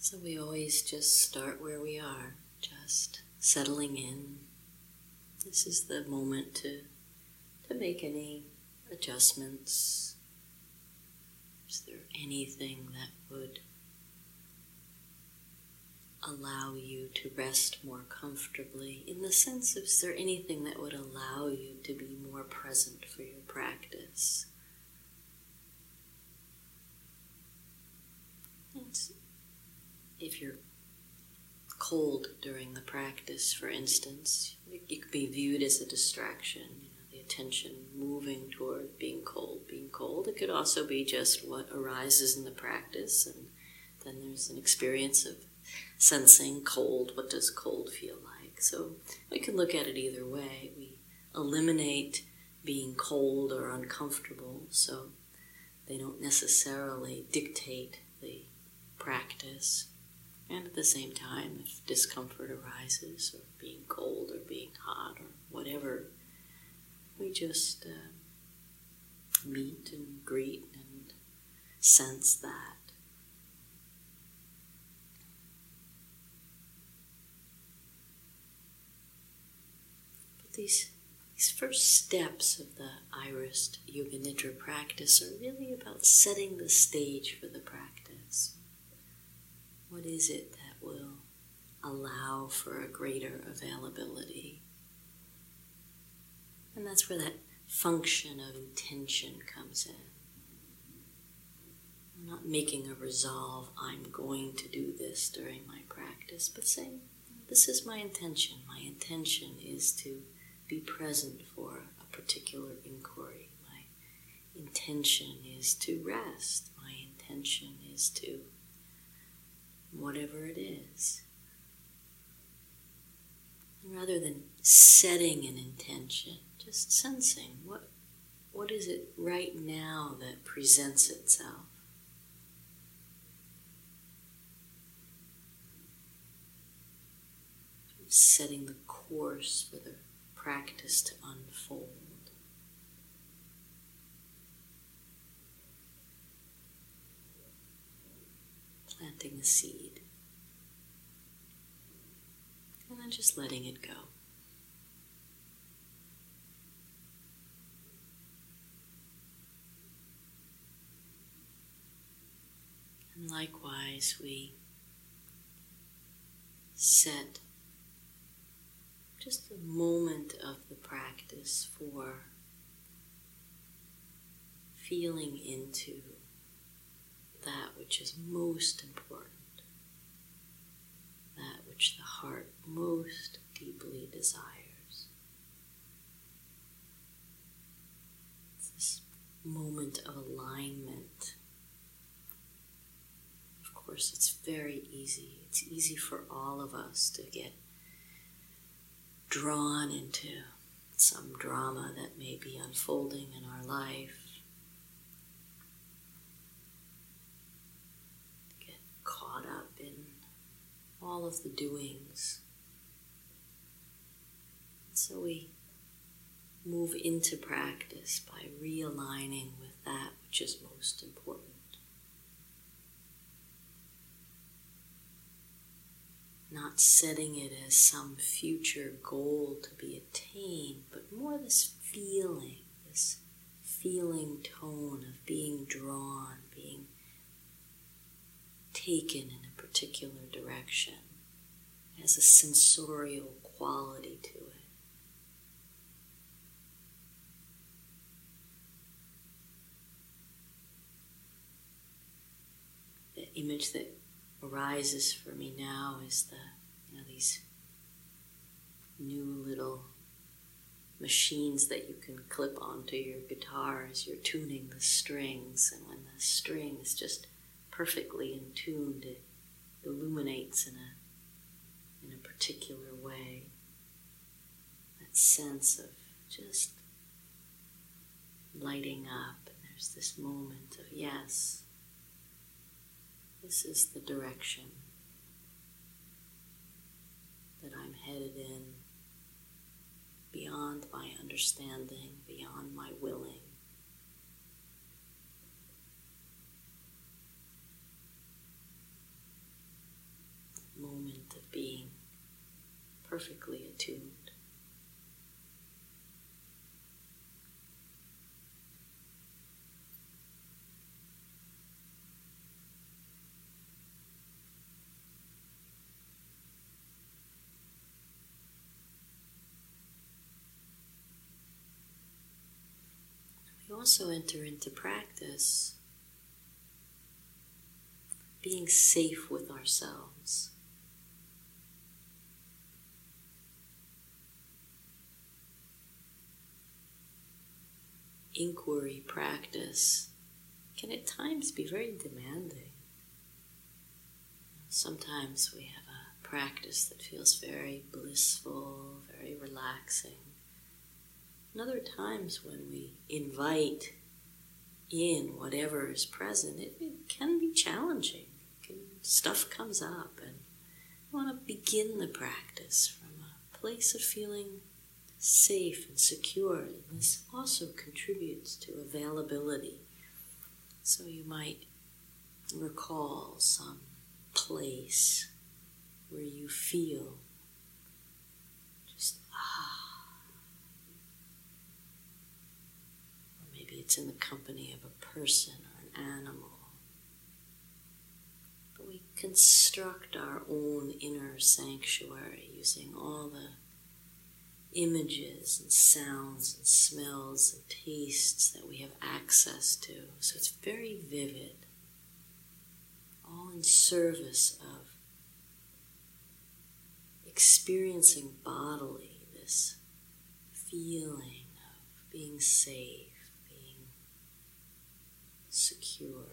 So we always just start where we are, just settling in. This is the moment to make any adjustments. Is there anything that would allow you to rest more comfortably? In the sense of, is there anything that would allow you to be more present for your practice? If you're cold during the practice, for instance, it could be viewed as a distraction, the attention moving toward being cold. It could also be just what arises in the practice, and then there's an experience of sensing cold. What does cold feel like? So we can look at it either way. We eliminate being cold or uncomfortable, so they don't necessarily dictate the practice. And at the same time, if discomfort arises, or being cold or being hot or whatever, we just meet and greet and sense that. But these first steps of the Iris Yoga Nidra practice are really about setting the stage for the practice. What is it that will allow for a greater availability? And that's where that function of intention comes in. I'm not making a resolve, I'm going to do this during my practice, but saying, this is my intention. My intention is to be present for a particular inquiry. My intention is to rest. My intention is to whatever it is. Rather than setting an intention, just sensing what is it right now that presents itself. Setting the course for the practice to unfold. Planting a seed. And then just letting it go. And likewise, we set just a moment of the practice for feeling into that which is most important, that which the heart most deeply desires. It's this moment of alignment. Of course, it's very easy. It's easy for all of us to get drawn into some drama that may be unfolding in our life. Caught up in all of the doings. So we move into practice by realigning with that which is most important. Not setting it as some future goal to be attained, but more this feeling tone of being drawn, being taken in a particular direction. It has a sensorial quality to it. The image that arises for me now is these new little machines that you can clip onto your guitar as you're tuning the strings, and when the string is just perfectly in tune, it illuminates in a particular way. That sense of just lighting up, and there's this moment of, yes, this is the direction that I'm headed in, beyond my understanding, beyond my willing. perfectly attuned. We also enter into practice being safe with ourselves. Inquiry practice can at times be very demanding. Sometimes we have a practice that feels very blissful, very relaxing. And other times when we invite in whatever is present, it can be challenging. Stuff comes up, and we want to begin the practice from a place of feeling safe and secure. And this also contributes to availability. So you might recall some place where you feel just or maybe it's in the company of a person or an animal. But we construct our own inner sanctuary using all the images and sounds and smells and tastes that we have access to. So it's very vivid, all in service of experiencing bodily this feeling of being safe, being secure.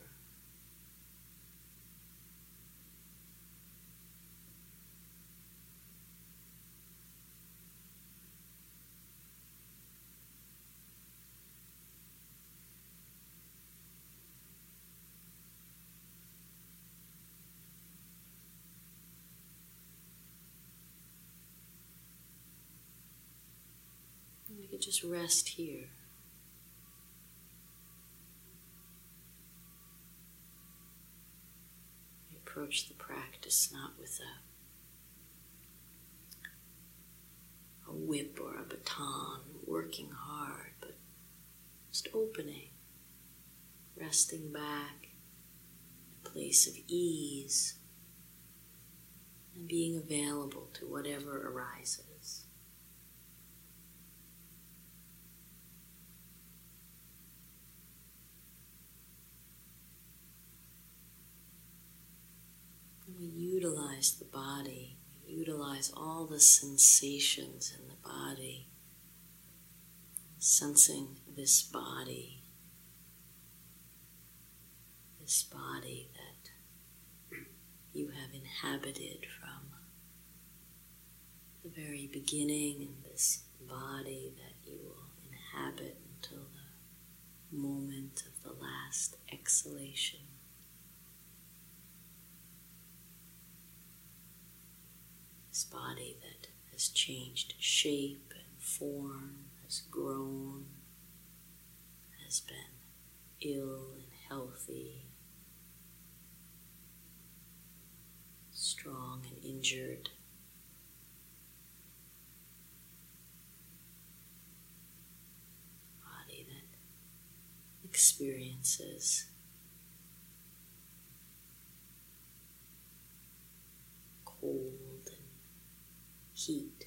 We could just rest here. We approach the practice not with a whip or a baton, working hard, but just opening, resting back in a place of ease, and being available to whatever arises. We utilize the body, we utilize all the sensations in the body, sensing this body that you have inhabited from the very beginning, and this body that you will inhabit until the moment of the last exhalation. This body that has changed shape and form, has grown, has been ill and healthy, strong and injured. Body that experiences cold and heat,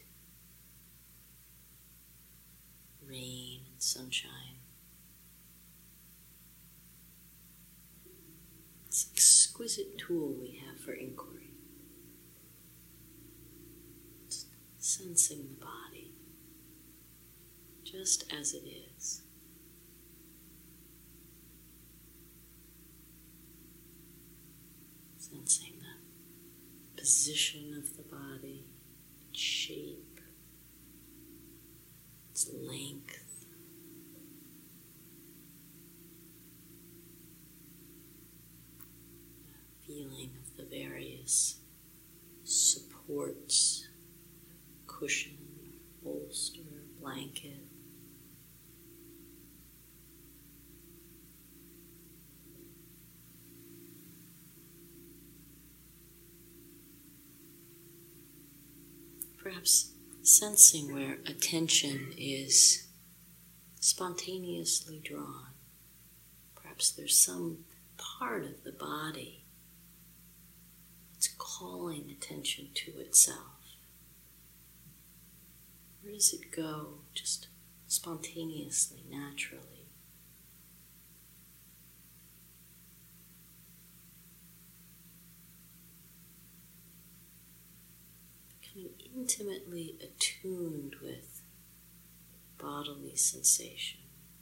rain and sunshine. It's an exquisite tool we have for inquiry. Just sensing the body just as it is. Sensing the position of the body, its shape, its length. The feeling of the various supports, cushion, bolster, blanket. perhaps sensing where attention is spontaneously drawn. Perhaps there's some part of the body that's calling attention to itself. Where does it go, just spontaneously, naturally? Becoming intimately attuned with bodily sensation.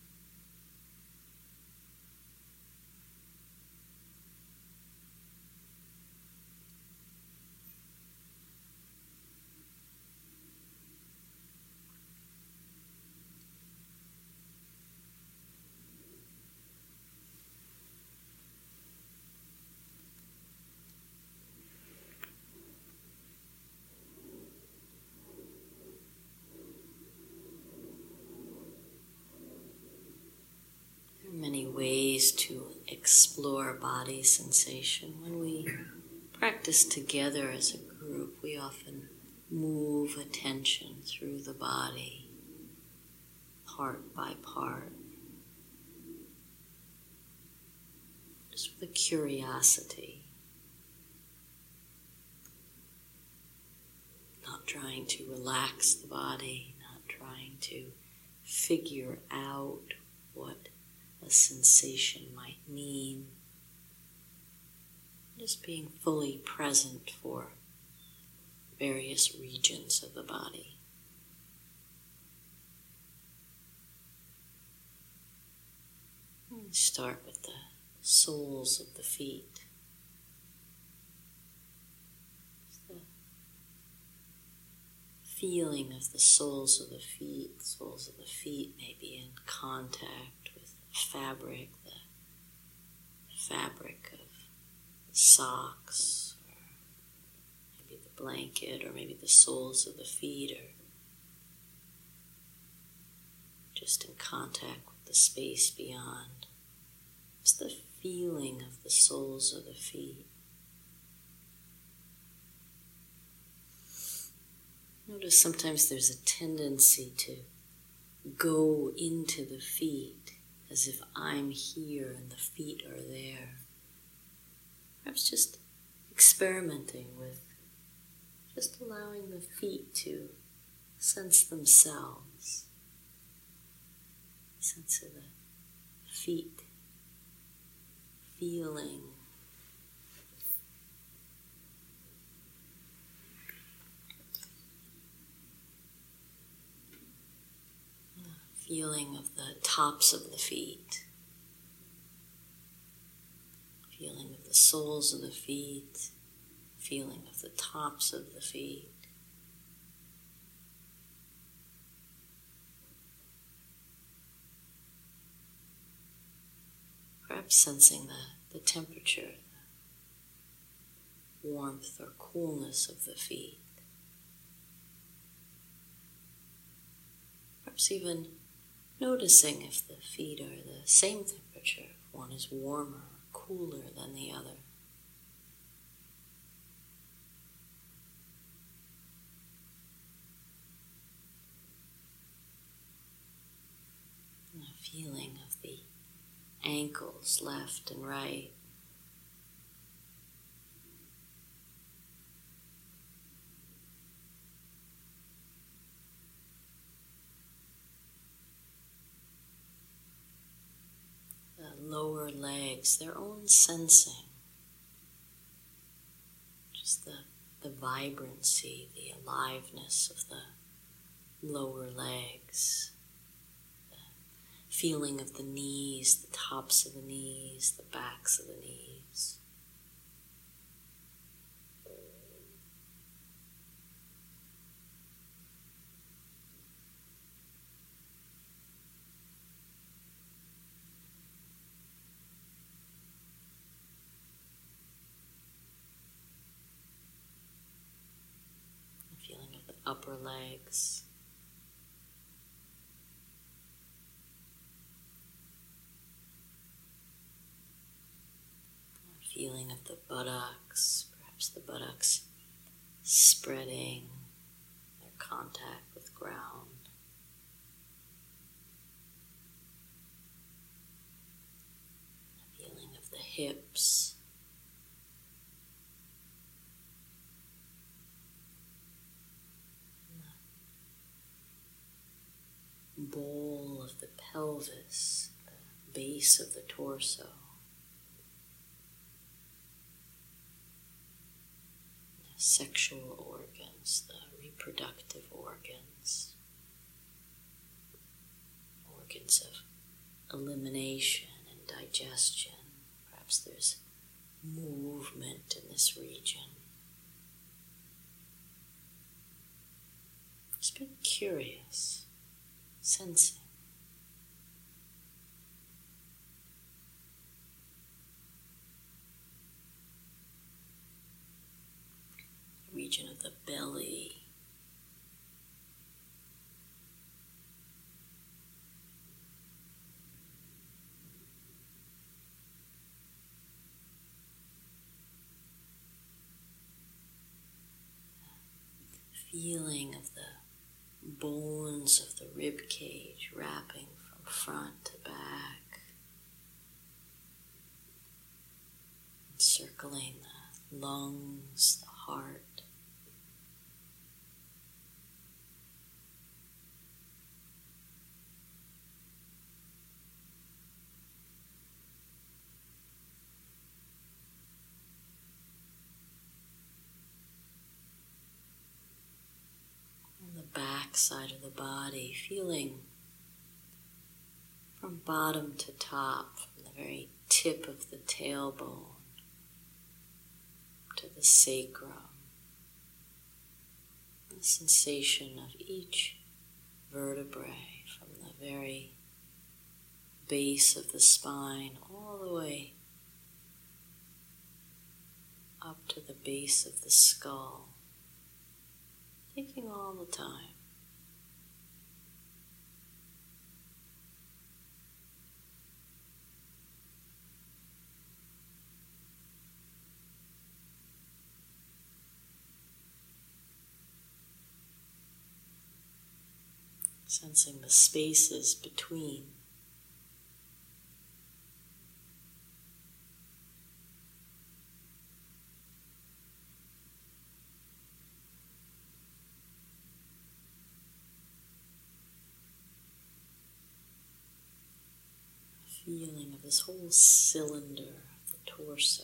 Many ways to explore body sensation. When we practice together as a group, we often move attention through the body, part by part, just with a curiosity, not trying to relax the body, not trying to figure out what a sensation might mean. Just being fully present for various regions of the body. We start with the soles of the feet. The feeling of the soles of the feet. The soles of the feet may be in contact with fabric, the fabric of the socks, or maybe the blanket, or maybe the soles of the feet are just in contact with the space beyond. It's the feeling of the soles of the feet. Notice sometimes there's a tendency to go into the feet as if I'm here and the feet are there. Perhaps just experimenting with just allowing the feet to sense themselves. Sense of the feet feeling. Feeling of the tops of the feet, feeling of the soles of the feet, feeling of the tops of the feet. Perhaps sensing the temperature, the warmth or coolness of the feet. Perhaps even noticing if the feet are the same temperature, if one is warmer or cooler than the other. And the feeling of the ankles, left and right. Lower legs, their own sensing, just the vibrancy, the aliveness of the lower legs, the feeling of the knees, the tops of the knees, the backs of the knees. Feeling of the upper legs. Feeling of the buttocks, perhaps the buttocks spreading, contact with ground. The feeling of the hips. And the bowl of the pelvis, the base of the torso. Sexual organs, the reproductive organs, organs of elimination and digestion. Perhaps there's movement in this region. Just be curious, sensing. Region of the belly. Feeling of the bones of the rib cage wrapping from front to back, encircling the lungs, the heart. Back side of the body, feeling from bottom to top, from the very tip of the tailbone to the sacrum, the sensation of each vertebrae from the very base of the spine all the way up to the base of the skull. Taking all the time. Sensing the spaces between. Feeling of this whole cylinder of the torso.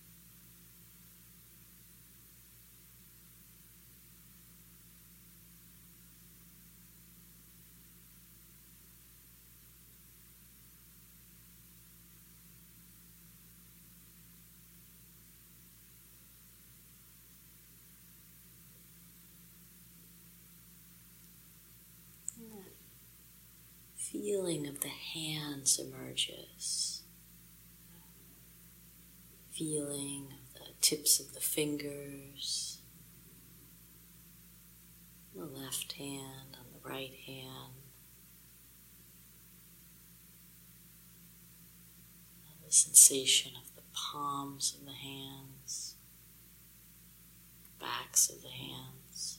Feeling of the hands emerges. Feeling of the tips of the fingers, on the left hand, on the right hand. The sensation of the palms of the hands, backs of the hands.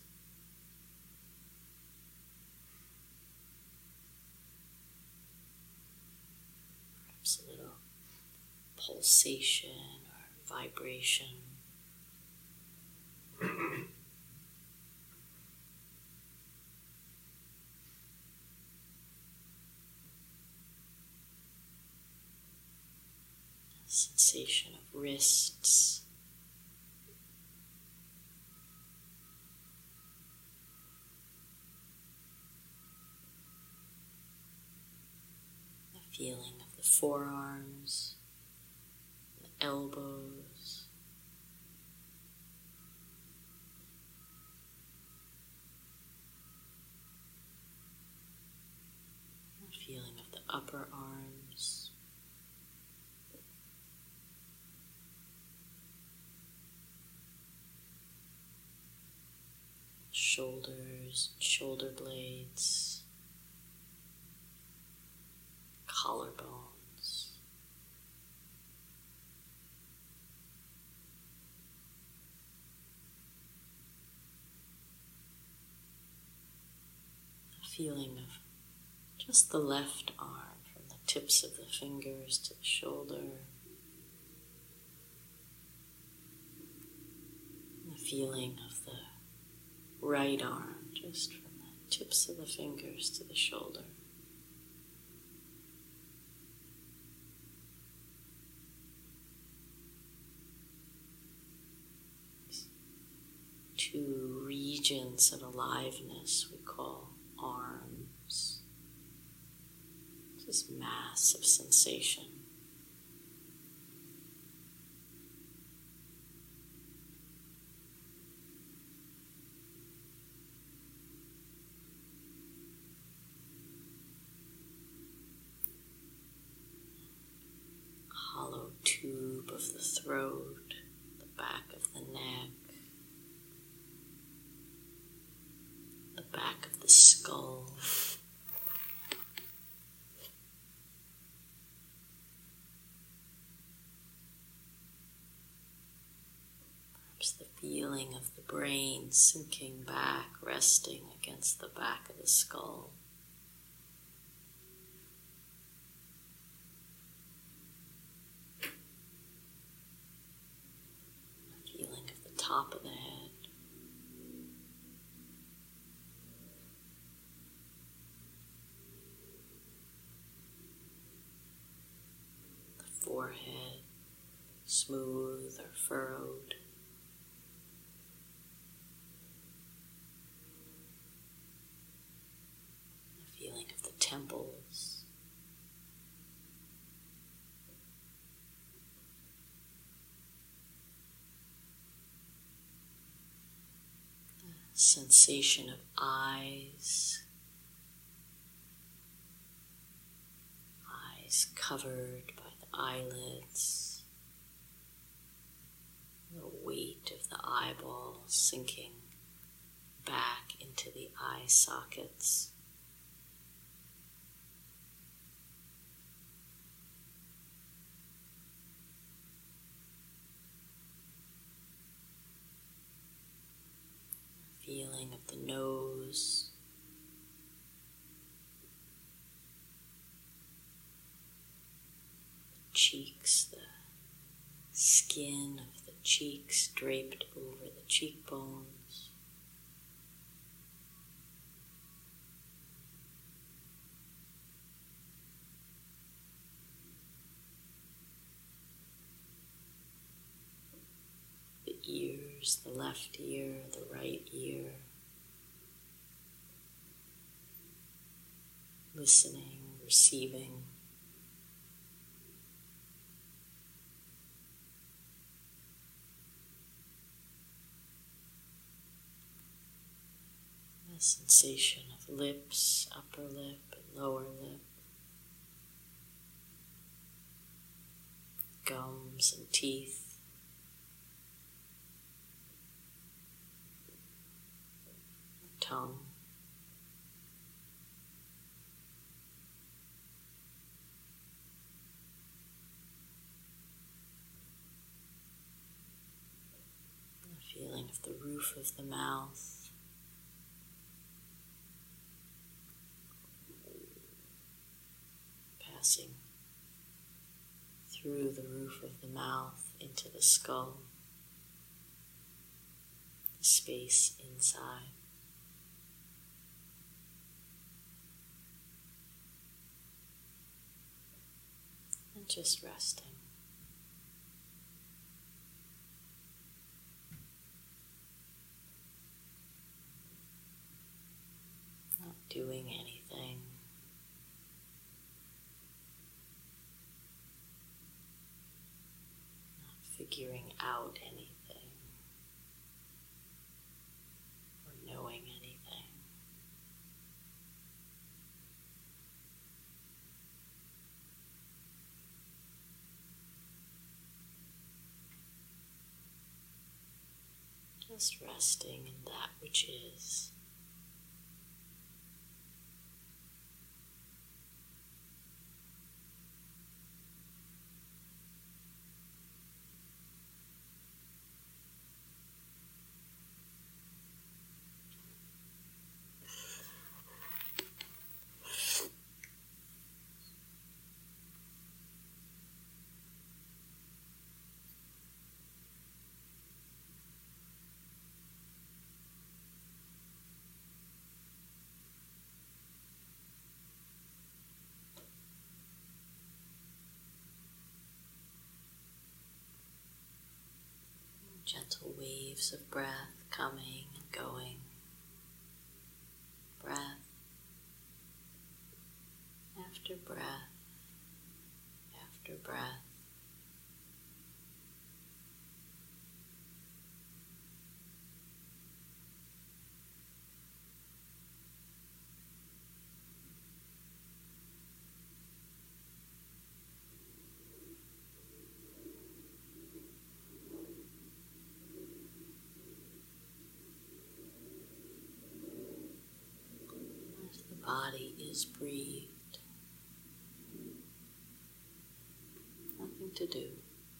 A little pulsation or vibration. A sensation of wrists. The feeling of the forearms, the elbows, the feeling of the upper arms, shoulders, shoulder blades, collarbones. feeling of just the left arm from the tips of the fingers to the shoulder. And the feeling of the right arm just from the tips of the fingers to the shoulder. Two regions of aliveness we call arms. Just mass of sensation. Hollow tube of the throat, the back of the neck, the back of the skull. Perhaps the feeling of the brain sinking back, resting against the back of the skull. The feeling of the top of the head. Forehead, smooth or furrowed. The feeling of the temples. The sensation of eyes. Eyes covered by the eyelids, the weight of the eyeballs sinking back into the eye sockets. The feeling of the nose. Cheeks, the skin of the cheeks draped over the cheekbones. The ears, the left ear, the right ear. Listening, receiving. The sensation of lips, upper lip and lower lip, gums and teeth, tongue, the feeling of the roof of the mouth. Passing through the roof of the mouth into the skull, the space inside. And just resting. Not doing anything. Figuring out anything or knowing anything. Just resting in that which is. gentle waves of breath coming and going. Breath after breath after breath. As the body is breathed, nothing to do.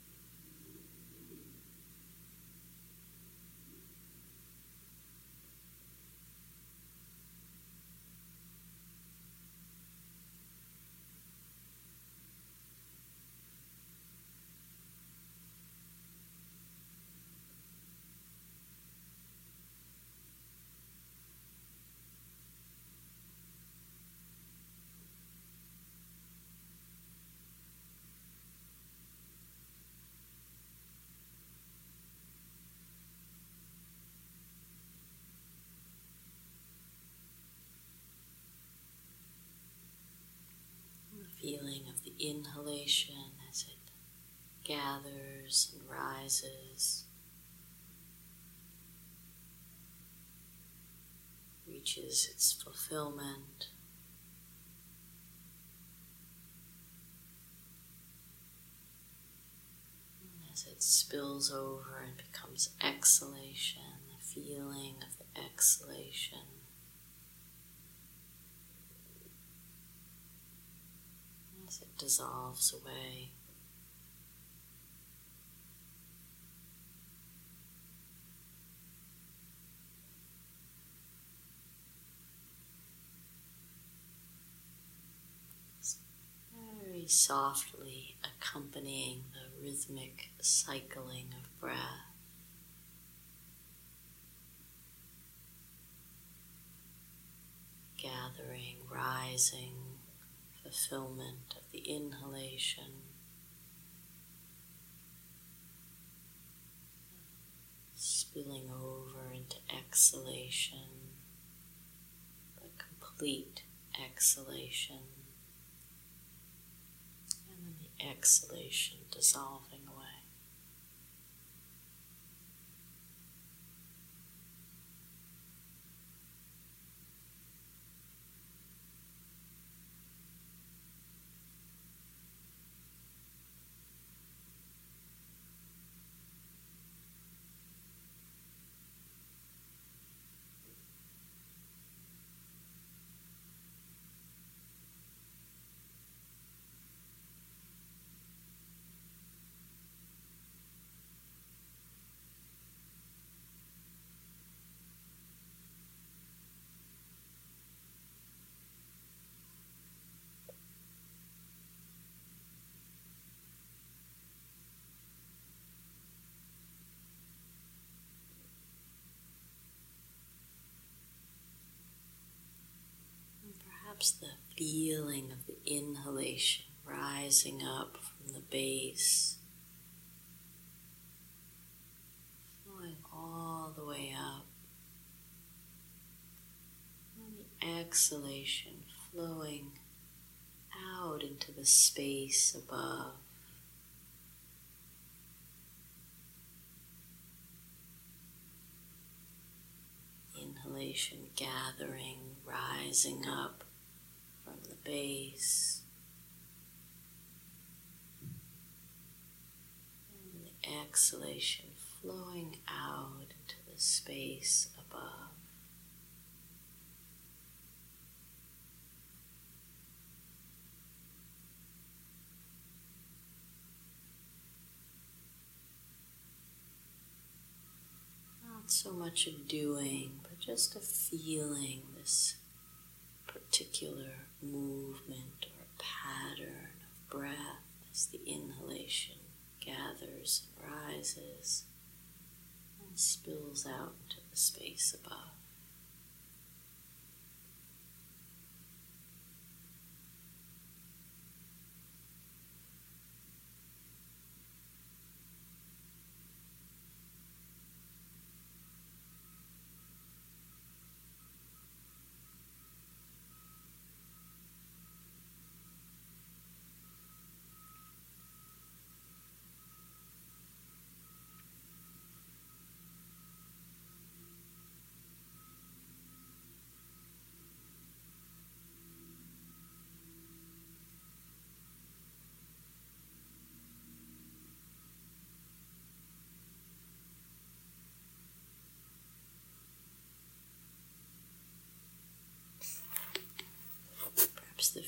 Feeling of the inhalation as it gathers and rises, reaches its fulfillment, and as it spills over and becomes exhalation, the feeling of the exhalation. As it dissolves away. Very softly accompanying the rhythmic cycling of breath. Gathering, rising, fulfillment of the inhalation, spilling over into exhalation, the complete exhalation, and then the exhalation dissolving away. Perhaps the feeling of the inhalation rising up from the base, flowing all the way up, and the exhalation flowing out into the space above. Inhalation gathering, rising up from the base, and the exhalation flowing out into the space above. Not so much a doing, but just a feeling this particular movement or pattern of breath as the inhalation gathers and rises and spills out into the space above.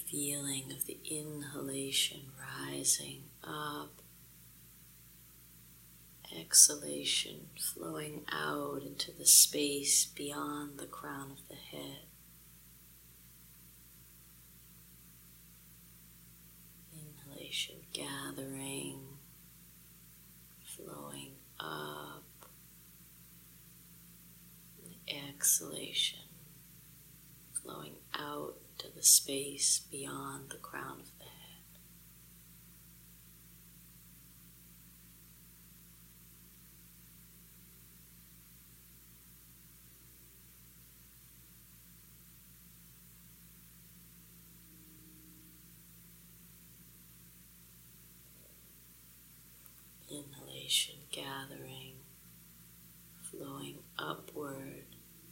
feeling of the inhalation rising up, exhalation flowing out into the space beyond the crown of the head. Inhalation gathering, flowing up, and exhalation flowing out to the space beyond the crown of the head. Inhalation gathering, flowing upward,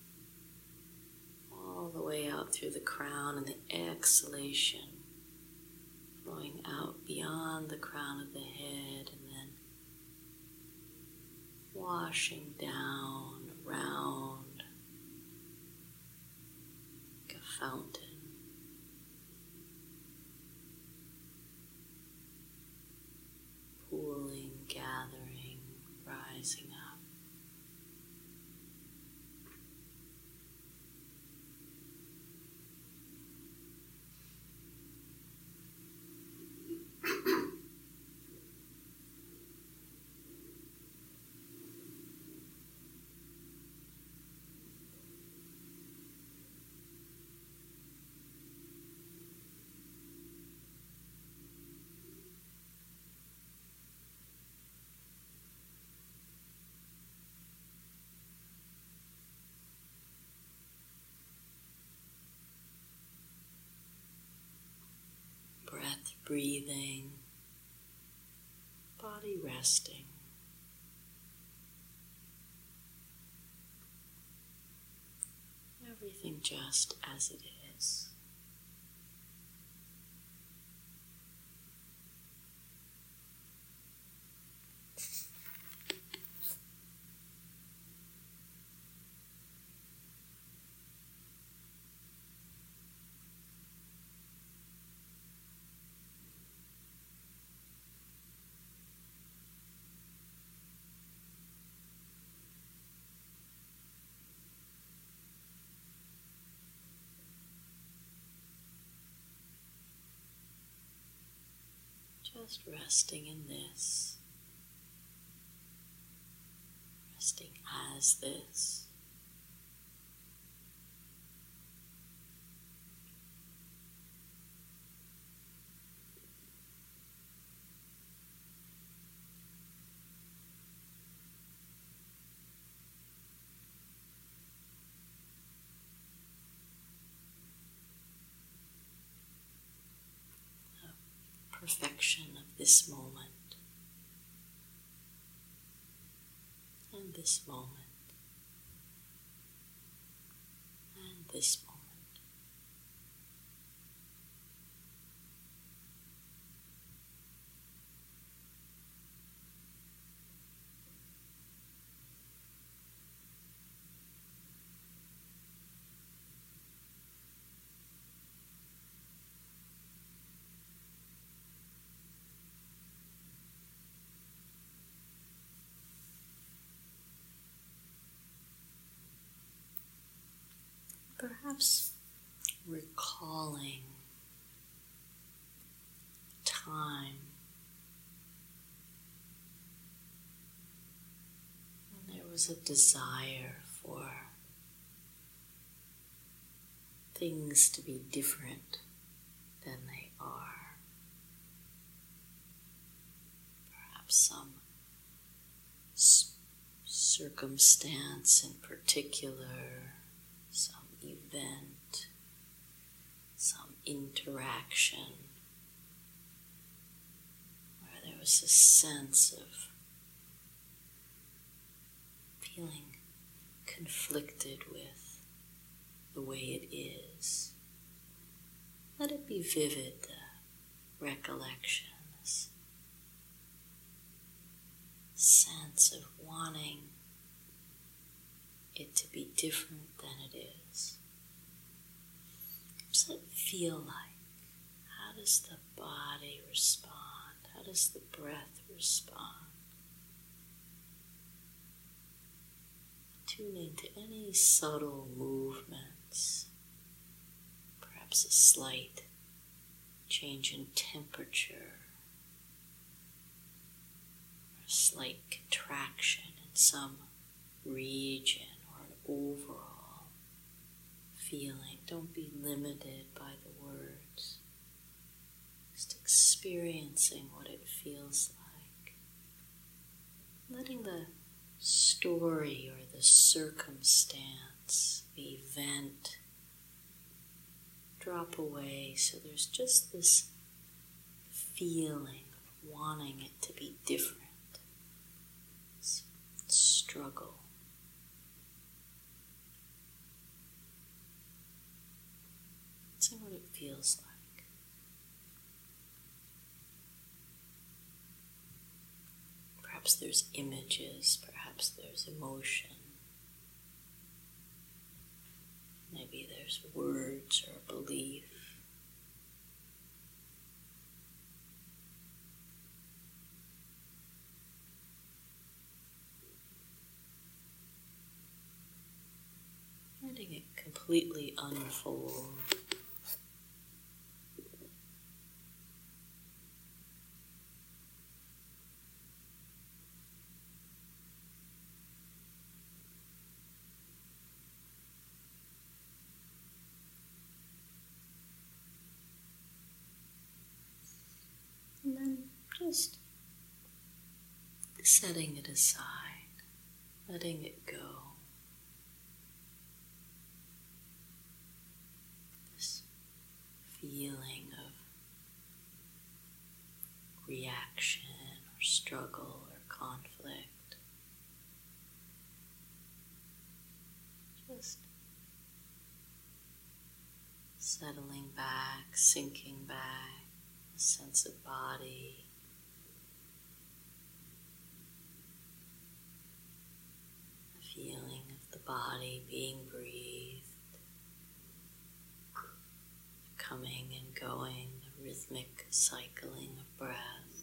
all the way out through the crown, and the exhalation flowing out beyond the crown of the head, and then washing down around like a fountain. Pooling, gathering, rising up. Breath breathing, body resting. Everything just as it is. Just resting in this, resting as this. Perfection of this moment and this moment and this moment. Perhaps recalling time when there was a desire for things to be different than they are. Perhaps some circumstance in particular, some event, some interaction, where there was a sense of feeling conflicted with the way it is. Let it be vivid, the recollection, this sense of wanting it to be different than it is. What does it feel like does the body respond? How does the breath respond? Tuning to any subtle movements, perhaps a slight change in temperature, or a slight contraction in some region, or an overall feeling. Don't be limited by the words. Just experiencing what it feels like. Letting the story or the circumstance, the event, drop away, so there's just this feeling of wanting it to be different. This struggle. See what it feels like. Perhaps there's images, perhaps there's emotion. Maybe there's words or belief. Letting it completely unfold. And then just setting it aside, letting it go. This feeling of reaction or struggle or conflict. Just settling back, sinking back. A sense of body, a feeling of the body being breathed, coming and going, the rhythmic cycling of breath.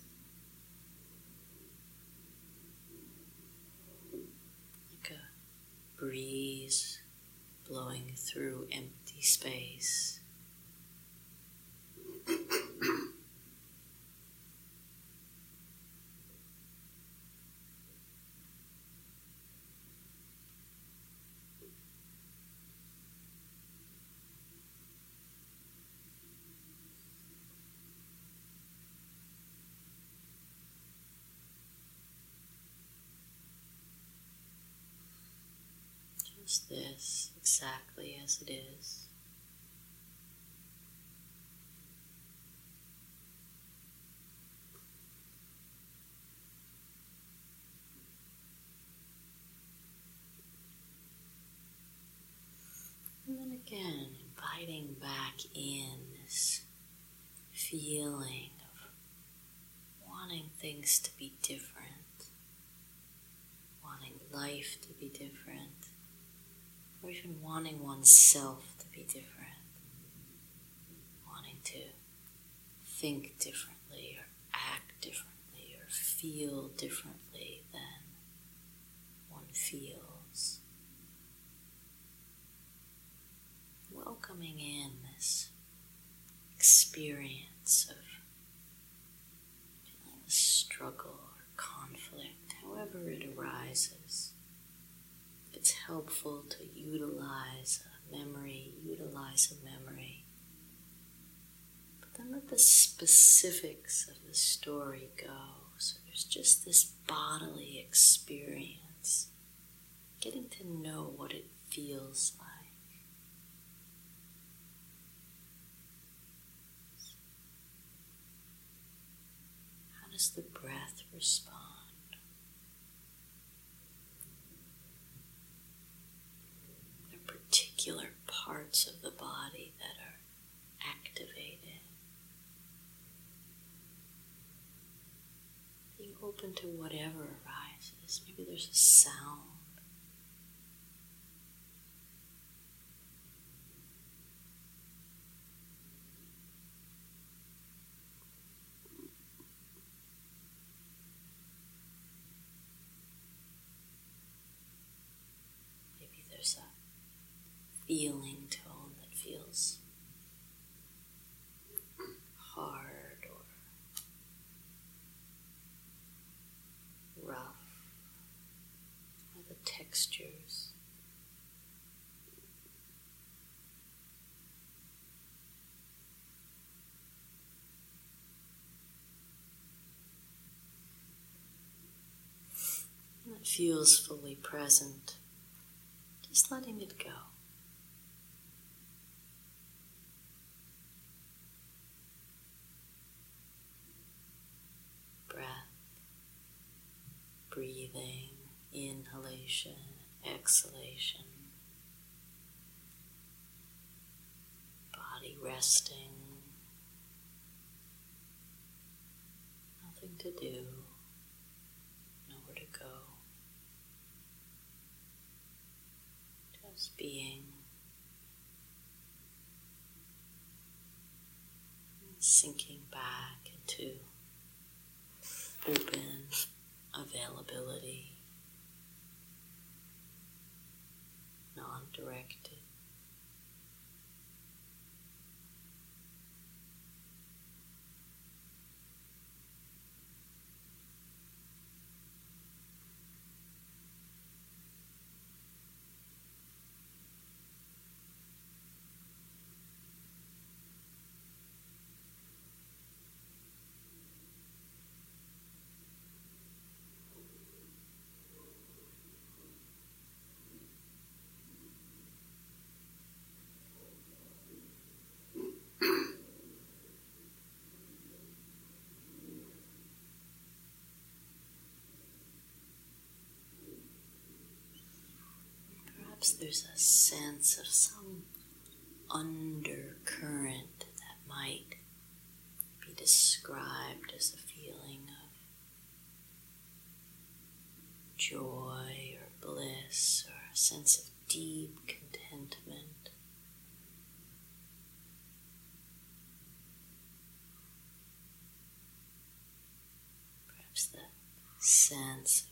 Like a breeze blowing through empty space. Just this, exactly as it is. And then again, inviting back in this feeling of wanting things to be different, wanting life to be different, or even wanting oneself to be different, wanting to think differently or act differently or feel differently than one feels. Welcoming in this experience of feeling a struggle or conflict, however it arises. If it's helpful to utilize a memory, utilize a memory. But then let the specifics of the story go. So there's just this bodily experience, getting to know what it feels like. How does the breath respond? There are particular parts of the body that are activated. Being open to whatever arises. Maybe there's a sound. feeling tone that feels hard or rough, or the textures. When it feels fully present, just letting it go. Breath, breathing, inhalation, exhalation, body resting, nothing to do, nowhere to go, just being, sinking back into open availability, non-directed. Perhaps there's a sense of some undercurrent that might be described as a feeling of joy or bliss or a sense of deep contentment. Perhaps the sense of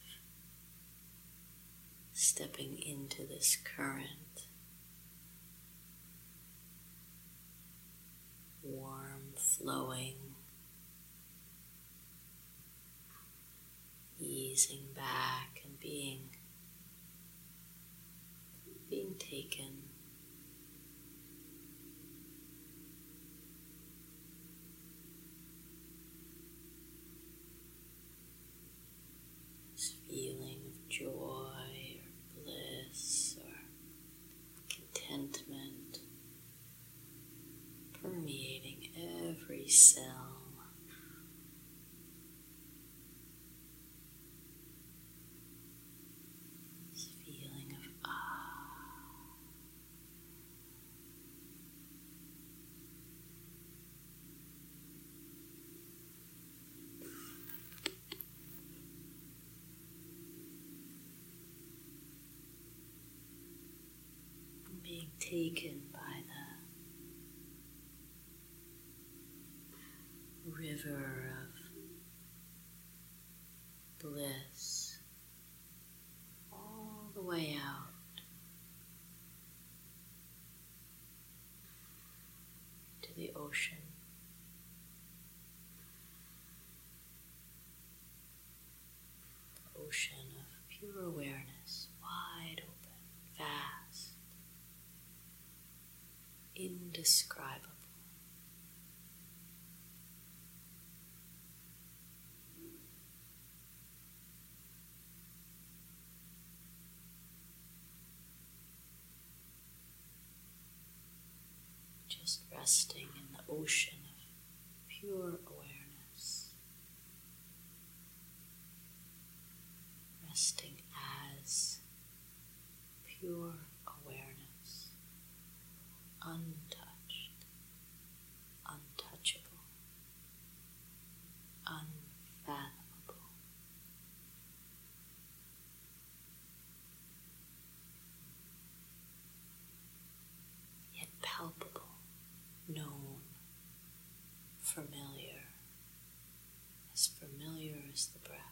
stepping into this current, warm, flowing, easing back and being taken. This feeling of joy or bliss or contentment permeating every cell. This feeling of being taken by the river of bliss all the way out to the ocean. The ocean of pure awareness, wide open, vast, indescribable. Just resting in the ocean of pure awareness, resting as pure awareness, untouched, untouchable, unfathomable. Yet palpable, known, familiar as the breath.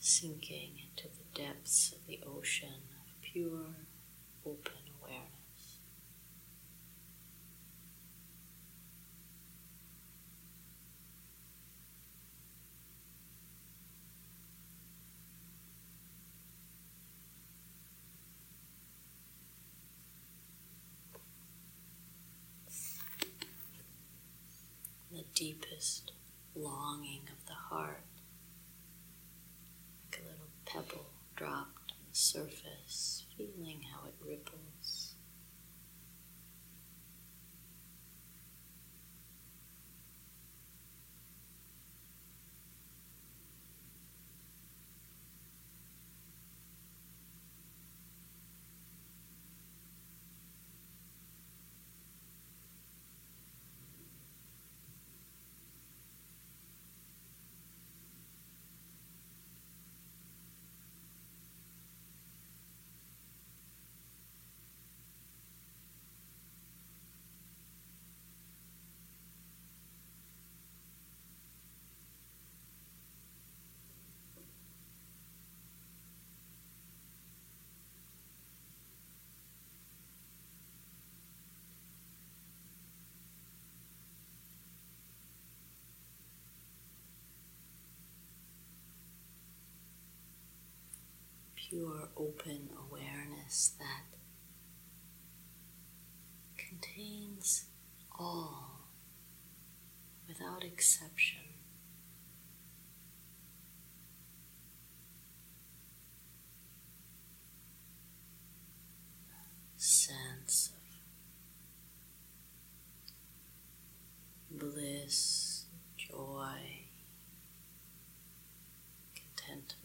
sinking into the depths of the ocean of pure, open awareness. The deepest longing of the heart, like a little pebble dropped on the surface, feeling how it ripples. Pure open awareness that contains all without exception. Sense of bliss, joy, contentment.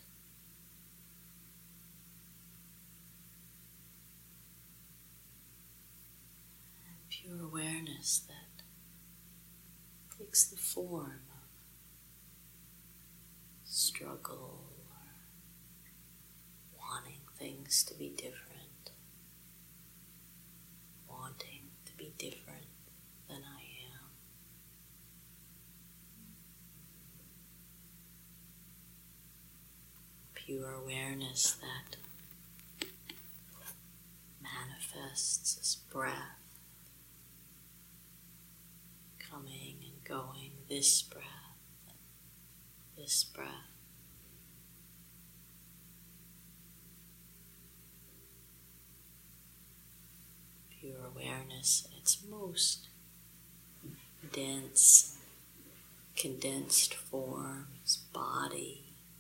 Pure awareness that takes the form of struggle or wanting things to be different, wanting to be different than I am. Pure awareness that manifests as breath, coming and going, this breath and this breath. Pure awareness at its most dense, condensed form is body.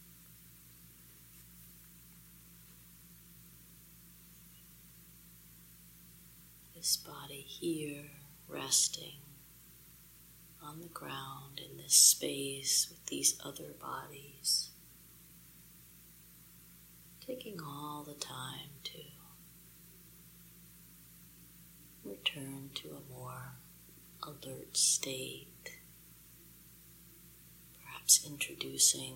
This body here, resting on the ground in this space with these other bodies, taking all the time to return to a more alert state, perhaps introducing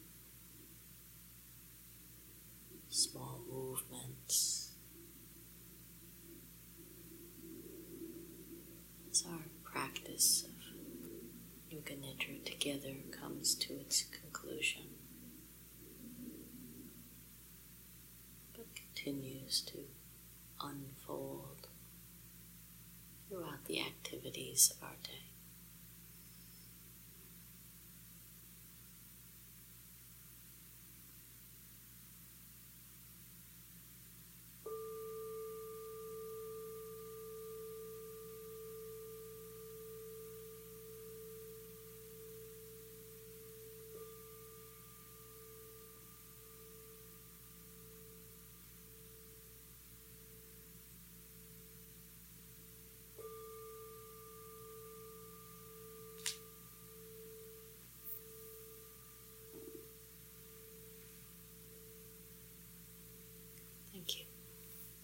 small movements as our practice of Yoga Nidra together comes to its conclusion, but continues to unfold throughout the activities of our day.